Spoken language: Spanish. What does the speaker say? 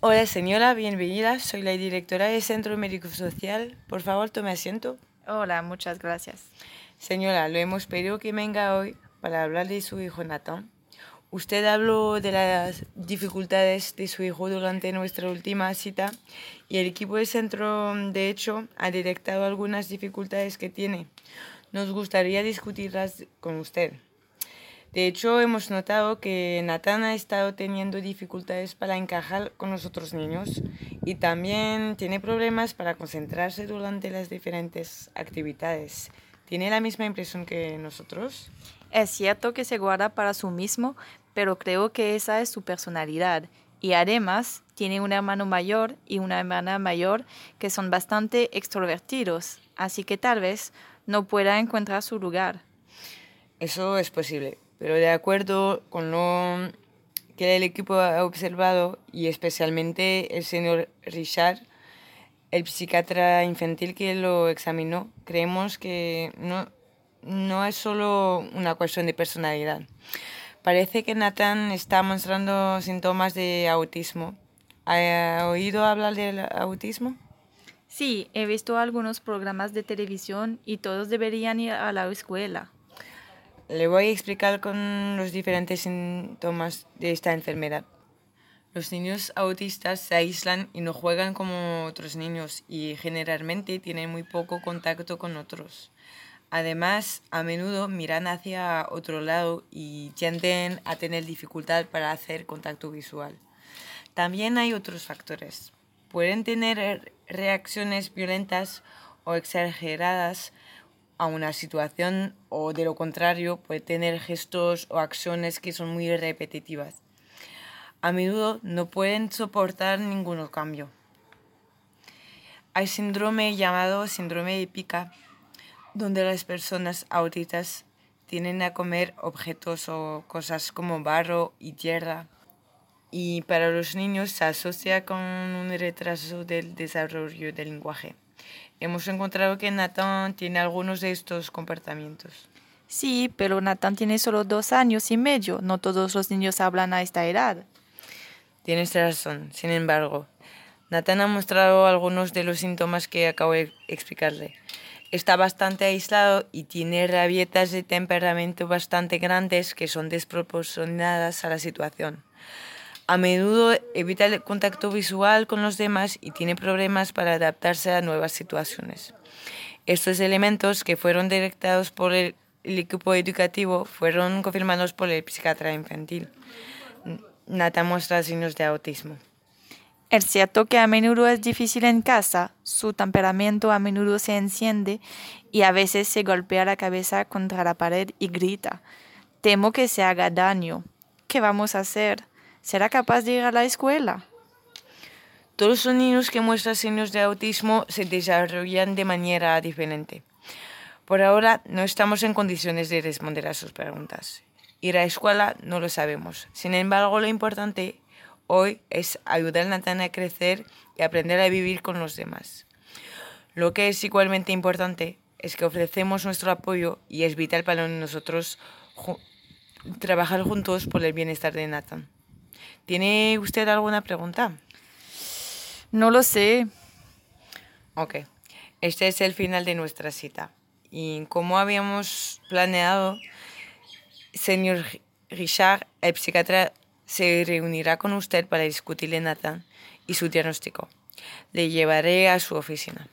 Hola señora, bienvenida. Soy la directora del Centro Médico Social. Por favor, tome asiento. Hola, muchas gracias. Señora, lo hemos pedido que venga hoy para hablar de su hijo Nathan. Usted habló de las dificultades de su hijo durante nuestra última cita y el equipo del centro, de hecho, ha detectado algunas dificultades que tiene. Nos gustaría discutirlas con usted. De hecho, hemos notado que Nathan ha estado teniendo dificultades para encajar con los otros niños y también tiene problemas para concentrarse durante las diferentes actividades. ¿Tiene la misma impresión que nosotros? Es cierto que se guarda para sí mismo, pero creo que esa es su personalidad. Y además tiene un hermano mayor y una hermana mayor que son bastante extrovertidos, así que tal vez no pueda encontrar su lugar. Eso es posible, pero de acuerdo con lo que el equipo ha observado y especialmente el señor Richard, el psiquiatra infantil que lo examinó, creemos que no es solo una cuestión de personalidad. Parece que Nathan está mostrando síntomas de autismo. ¿Ha oído hablar del autismo? Sí, he visto algunos programas de televisión y todos deberían ir a la escuela. Le voy a explicar con los diferentes síntomas de esta enfermedad. Los niños autistas se aíslan y no juegan como otros niños y generalmente tienen muy poco contacto con otros. Además, a menudo miran hacia otro lado y tienden a tener dificultad para hacer contacto visual. También hay otros factores. Pueden tener reacciones violentas o exageradas a una situación o de lo contrario puede tener gestos o acciones que son muy repetitivas. A menudo no pueden soportar ningún cambio. Hay síndrome llamado síndrome de pica, donde las personas autistas tienden a comer objetos o cosas como barro y tierra. Y para los niños se asocia con un retraso del desarrollo del lenguaje. Hemos encontrado que Nathan tiene algunos de estos comportamientos. Sí, pero Nathan tiene solo 2 años y medio. No todos los niños hablan a esta edad. Tienes razón. Sin embargo, Nathan ha mostrado algunos de los síntomas que acabo de explicarle. Está bastante aislado y tiene rabietas de temperamento bastante grandes que son desproporcionadas a la situación. A menudo evita el contacto visual con los demás y tiene problemas para adaptarse a nuevas situaciones. Estos elementos que fueron detectados por el equipo educativo fueron confirmados por el psiquiatra infantil. Nathan muestra signos de autismo. Es cierto que a menudo es difícil en casa, su temperamento a menudo se enciende y a veces se golpea la cabeza contra la pared y grita. Temo que se haga daño. ¿Qué vamos a hacer? ¿Será capaz de ir a la escuela? Todos los niños que muestran signos de autismo se desarrollan de manera diferente. Por ahora no estamos en condiciones de responder a sus preguntas. Ir a la escuela no lo sabemos. Sin embargo, lo importante hoy es ayudar a Nathan a crecer y aprender a vivir con los demás. Lo que es igualmente importante es que ofrecemos nuestro apoyo y es vital para nosotros trabajar juntos por el bienestar de Nathan. ¿Tiene usted alguna pregunta? No lo sé. Ok, este es el final de nuestra cita. Y como habíamos planeado, señor Richard, el psiquiatra, se reunirá con usted para discutirle Nathan y su diagnóstico. Le llevaré a su oficina.